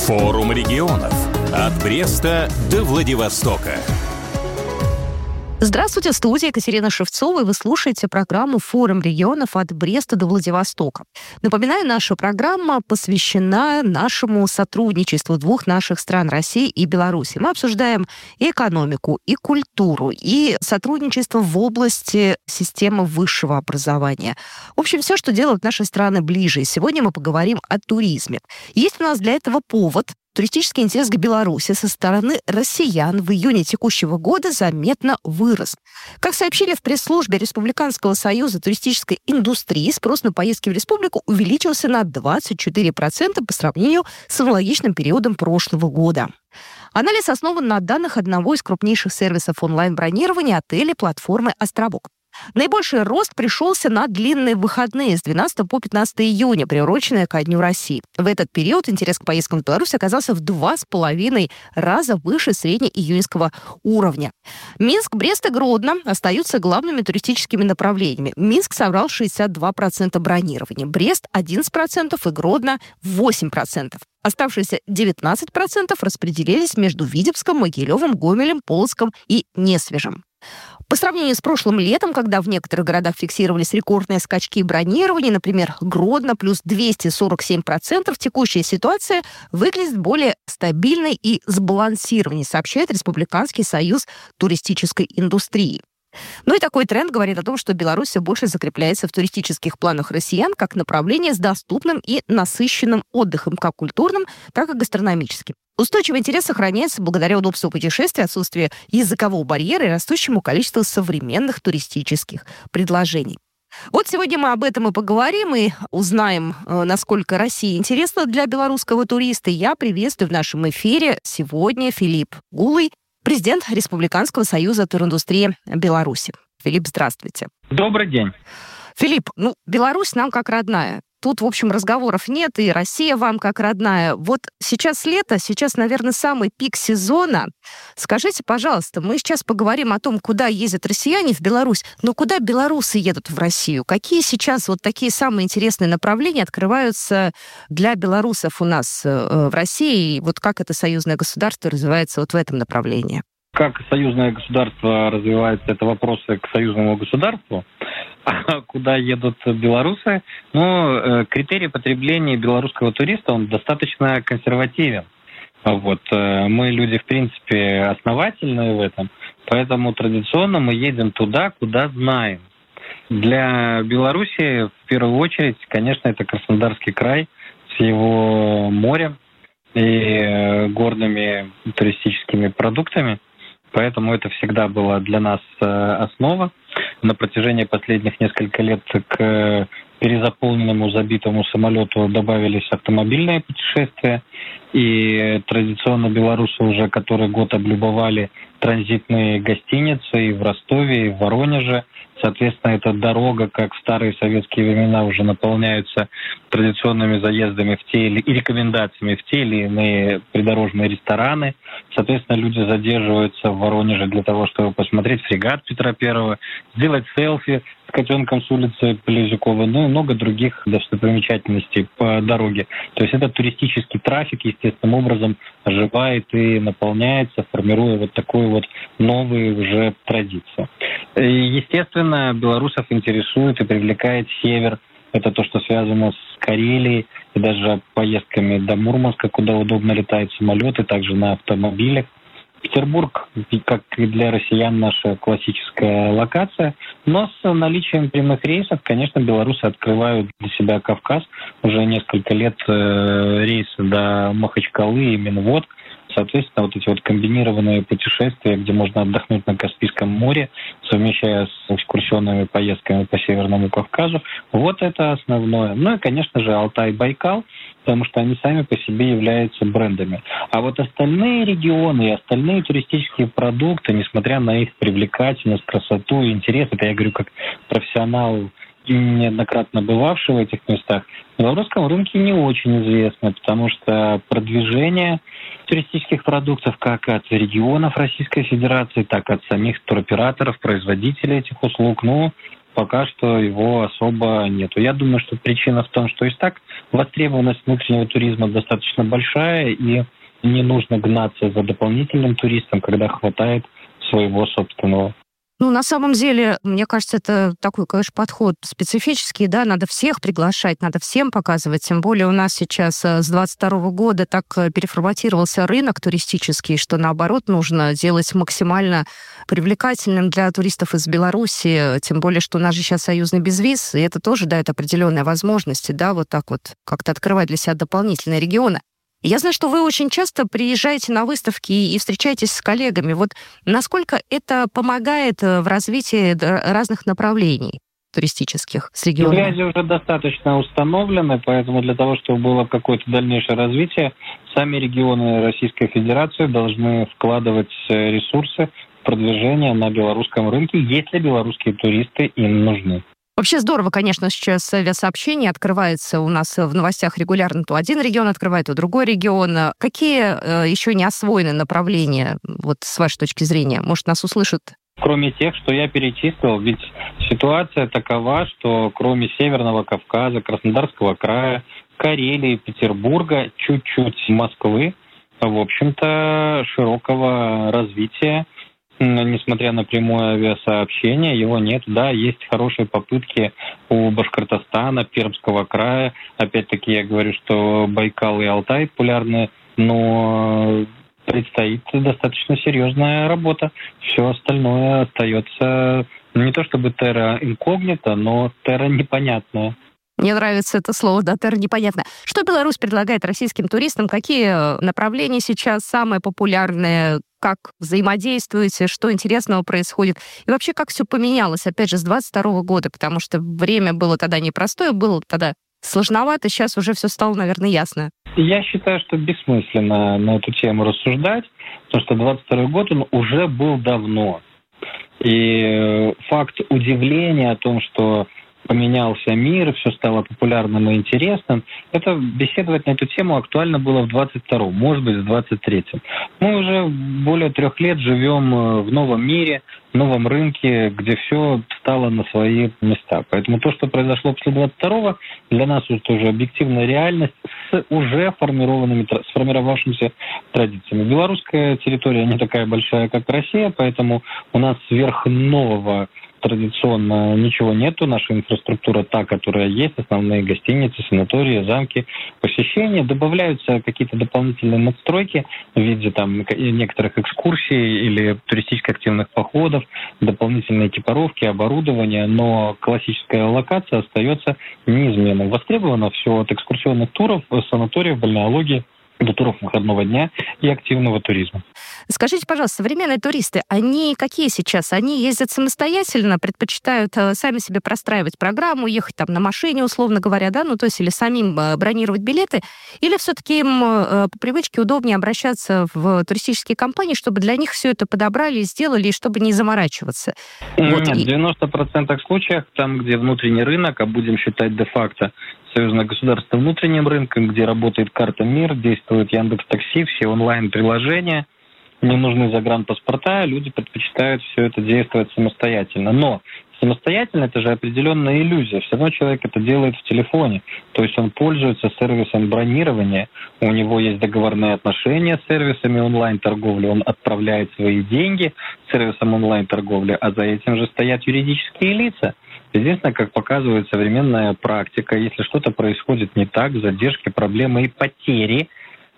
Форум регионов. От Бреста до Владивостока. Здравствуйте, в студии Екатерина Шевцова, и вы слушаете программу «Форум регионов. От Бреста до Владивостока». Напоминаю, наша программа посвящена нашему сотрудничеству двух наших стран, России и Беларуси. Мы обсуждаем и экономику, и культуру, и сотрудничество в области системы высшего образования. В общем, все, что делают наши страны ближе. И сегодня мы поговорим о туризме. Есть у нас для этого повод. Туристический интерес к Беларуси со стороны россиян в июне текущего года заметно вырос. Как сообщили в пресс-службе Республиканского союза туристической индустрии, спрос на поездки в республику увеличился на 24% по сравнению с аналогичным периодом прошлого года. Анализ основан на данных одного из крупнейших сервисов онлайн-бронирования отелей платформы «Островок». Наибольший рост пришелся на длинные выходные с 12 по 15 июня, приуроченные ко Дню России. В этот период интерес к поездкам в Беларусь оказался в 2,5 раза выше среднеиюньского уровня. Минск, Брест и Гродно остаются главными туристическими направлениями. Минск собрал 62% бронирования, Брест 11% и Гродно 8%. Оставшиеся 19% распределились между Витебском, Могилевым, Гомелем, Полоцком и Несвежем. По сравнению с прошлым летом, когда в некоторых городах фиксировались рекордные скачки бронирования, например, Гродно плюс 247%, текущая ситуация выглядит более стабильной и сбалансированной, сообщает Республиканский союз туристической индустрии. Ну и такой тренд говорит о том, что Беларусь все больше закрепляется в туристических планах россиян как направление с доступным и насыщенным отдыхом как культурным, так и гастрономическим. Устойчивый интерес сохраняется благодаря удобству путешествий, отсутствию языкового барьера и растущему количеству современных туристических предложений. Вот сегодня мы об этом и поговорим, и узнаем, насколько Россия интересна для белорусского туриста. Я приветствую в нашем эфире сегодня Филипп Гулый, президент Республиканского союза туриндустрии Беларуси. Филипп, здравствуйте. Добрый день. Филипп, Беларусь нам как родная. Тут, в общем, разговоров нет, и Россия вам как родная. Вот сейчас лето, сейчас, наверное, самый пик сезона. Скажите, пожалуйста, мы сейчас поговорим о том, куда ездят россияне в Беларусь, но куда белорусы едут в Россию? Какие сейчас вот такие самые интересные направления открываются для белорусов у нас в России? И вот как это союзное государство развивается вот в этом направлении? Как союзное государство развивается, это вопросы к союзному государству. А куда едут белорусы? Критерий потребления белорусского туриста, он достаточно консервативен. Мы люди, в принципе, основательные в этом, поэтому традиционно мы едем туда, куда знаем. Для Беларуси, в первую очередь, конечно, это Краснодарский край с его морем и горными туристическими продуктами. Поэтому это всегда была для нас основа. На протяжении последних нескольких лет к перезаполненному забитому самолету добавились автомобильные путешествия. И традиционно белорусы уже который год облюбовали транзитные гостиницы и в Ростове, и в Воронеже. Соответственно, эта дорога, как в старые советские времена, уже наполняется традиционными заездами и рекомендациями в те или иные придорожные рестораны. Соответственно, люди задерживаются в Воронеже для того, чтобы посмотреть фрегат Петра I, сделать селфи с котенком с улицы Полезюкова, и много других достопримечательностей по дороге. То есть этот туристический трафик естественным образом оживает и наполняется, формируя вот такую вот новую уже традицию. И, естественно, белорусов интересует и привлекает север. Это то, что связано с Карелией и даже поездками до Мурманска, куда удобно летают самолеты, также на автомобилях. Петербург, как и для россиян, наша классическая локация. Но с наличием прямых рейсов, конечно, белорусы открывают для себя Кавказ. Уже несколько лет рейсы до Махачкалы и Минвод. Соответственно, вот эти вот комбинированные путешествия, где можно отдохнуть на Каспийском море, совмещая с экскурсионными поездками по Северному Кавказу, вот это основное. И, конечно же, Алтай, Байкал, потому что они сами по себе являются брендами. А вот остальные регионы и остальные туристические продукты, несмотря на их привлекательность, красоту и интерес, это я говорю как профессионал, неоднократно бывавший в этих местах, на белорусском рынке не очень известно, потому что продвижение туристических продуктов как от регионов Российской Федерации, так и от самих туроператоров, производителей этих услуг, пока что его особо нету. Я думаю, что причина в том, что и так востребованность внутреннего туризма достаточно большая, и не нужно гнаться за дополнительным туристом, когда хватает своего собственного. На самом деле, мне кажется, это такой, конечно, подход специфический, да, надо всех приглашать, надо всем показывать, тем более у нас сейчас с 22 года так переформатировался рынок туристический, что, наоборот, нужно делать максимально привлекательным для туристов из Беларуси, тем более, что у нас же сейчас союзный безвиз, и это тоже дает определенные возможности, да, вот так вот как-то открывать для себя дополнительные регионы. Я знаю, что вы очень часто приезжаете на выставки и встречаетесь с коллегами. Вот насколько это помогает в развитии разных направлений туристических с регионами? Связи уже достаточно установлены, поэтому для того, чтобы было какое-то дальнейшее развитие, сами регионы Российской Федерации должны вкладывать ресурсы в продвижение на белорусском рынке, если белорусские туристы им нужны. Вообще здорово, конечно, сейчас авиасообщение открывается у нас в новостях регулярно. То один регион открывает, то другой регион. Какие еще не освоены направления, вот с вашей точки зрения? Может, нас услышат? Кроме тех, что я перечислил, ведь ситуация такова, что кроме Северного Кавказа, Краснодарского края, Карелии, Петербурга, чуть-чуть Москвы, в общем-то, широкого развития, несмотря на прямое авиасообщение, его нет. Да, есть хорошие попытки у Башкортостана, Пермского края. Опять-таки я говорю, что Байкал и Алтай популярны, но предстоит достаточно серьезная работа. Все остальное остается не то чтобы терра инкогнито, но терра непонятная. Мне нравится это слово, да, терра непонятно. Что Беларусь предлагает российским туристам? Какие направления сейчас самые популярные? Как взаимодействуете? Что интересного происходит? И вообще, как все поменялось, опять же, с 22 года? Потому что время было тогда непростое, было тогда сложновато, сейчас уже все стало, наверное, ясно. Я считаю, что бессмысленно на эту тему рассуждать, потому что 22 год, он уже был давно. И факт удивления о том, что поменялся мир, все стало популярным и интересным. Это беседовать на эту тему актуально было в 22-м, может быть, в 23-м. Мы уже более 3 лет живем в новом мире, в новом рынке, где все стало на свои места. Поэтому то, что произошло после 22-го, для нас это уже объективная реальность с уже сформировавшимися традициями. Белорусская территория не такая большая, как Россия, поэтому у нас сверхнового традиционно ничего нету. Наша инфраструктура та, которая есть, основные гостиницы, санатории, замки, посещения. Добавляются какие-то дополнительные надстройки в виде там некоторых экскурсий или туристически активных походов, дополнительные экипировки, оборудования, но классическая локация остается неизменной. Востребовано все от экскурсионных туров, санаториев, бальнеологии до туров выходного дня и активного туризма. Скажите, пожалуйста, современные туристы, они какие сейчас? Они ездят самостоятельно, предпочитают сами себе простраивать программу, ехать там на машине, условно говоря, да, то есть или самим бронировать билеты, или все-таки им по привычке удобнее обращаться в туристические компании, чтобы для них все это подобрали, сделали, и чтобы не заморачиваться? Нет, в 90% случаев, там, где внутренний рынок, а будем считать де-факто союзное государство внутренним рынком, где работает карта МИР, действует Яндекс.Такси, все онлайн-приложения, не нужны загранпаспорта, люди предпочитают все это действовать самостоятельно. Но самостоятельно это же определенная иллюзия. Все равно человек это делает в телефоне. То есть он пользуется сервисом бронирования, у него есть договорные отношения с сервисами онлайн-торговли, он отправляет свои деньги сервисом онлайн-торговли, а за этим же стоят юридические лица. Единственное, как показывает современная практика, если что-то происходит не так, задержки, проблемы и потери,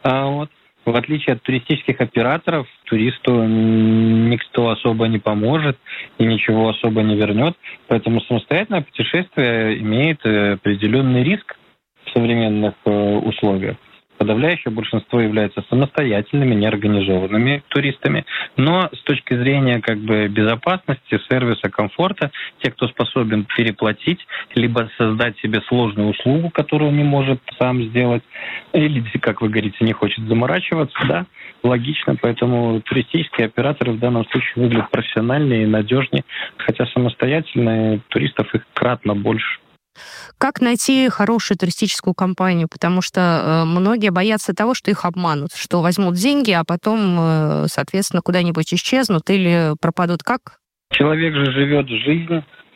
в отличие от туристических операторов, туристу никто особо не поможет и ничего особо не вернет. Поэтому самостоятельное путешествие имеет определенный риск в современных условиях. Подавляющее большинство являются самостоятельными, неорганизованными туристами. Но с точки зрения безопасности, сервиса, комфорта, те, кто способен переплатить, либо создать себе сложную услугу, которую не может сам сделать, или, как вы говорите, не хочет заморачиваться, да, логично. Поэтому туристические операторы в данном случае выглядят профессиональнее и надежнее, хотя самостоятельные туристов их кратно больше. Как найти хорошую туристическую компанию? Потому что многие боятся того, что их обманут, что возьмут деньги, а потом, соответственно, куда-нибудь исчезнут или пропадут. Как? Человек же живет жизнь,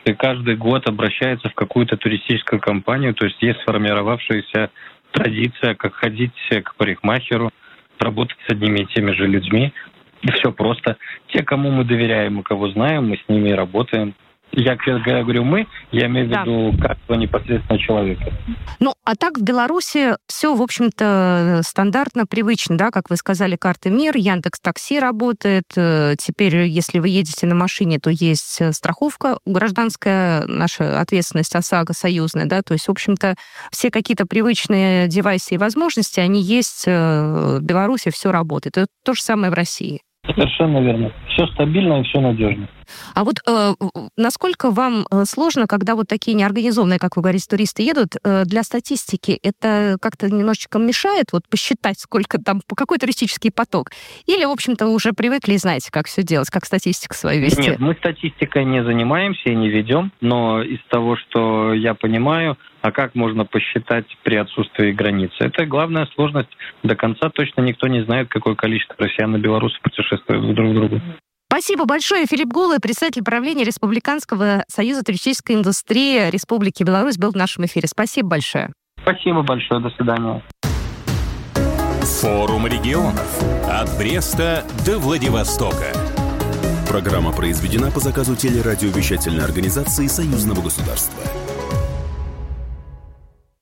и каждый год обращаются в какую-то туристическую компанию, то есть есть сформировавшаяся традиция, как ходить к парикмахеру, работать с одними и теми же людьми. Все просто. Те, кому мы доверяем и кого знаем, мы с ними и работаем. Когда я говорю «мы», я имею в виду каждого непосредственно человека. Ну, а так в Беларуси все, в общем-то, стандартно, привычно, да, как вы сказали, карты МИР, Яндекс.Такси работает. Теперь, если вы едете на машине, то есть страховка гражданская, наша ответственность ОСАГО союзная, да, то есть, в общем-то, все какие-то привычные девайсы и возможности, они есть в Беларуси, все работает. Это то же самое в России. Совершенно верно. Все стабильно и все надежно. А вот насколько вам сложно, когда вот такие неорганизованные, как вы говорите, туристы едут, для статистики это как-то немножечко мешает вот посчитать, сколько там, какой туристический поток? Или, в общем-то, уже привыкли и знаете, как все делать, как статистику свою вести? Нет, мы статистикой не занимаемся и не ведем, но из того, что я понимаю, а как можно посчитать при отсутствии границы? Это главная сложность. До конца точно никто не знает, какое количество россиян и белорусов путешествуют друг к другу. Спасибо большое. Филипп Голый, председатель правления Республиканского союза туристической индустрии Республики Беларусь, был в нашем эфире. Спасибо большое. Спасибо большое. До свидания. Форум регионов. От Бреста до Владивостока. Программа произведена по заказу телерадиовещательной организации Союзного государства.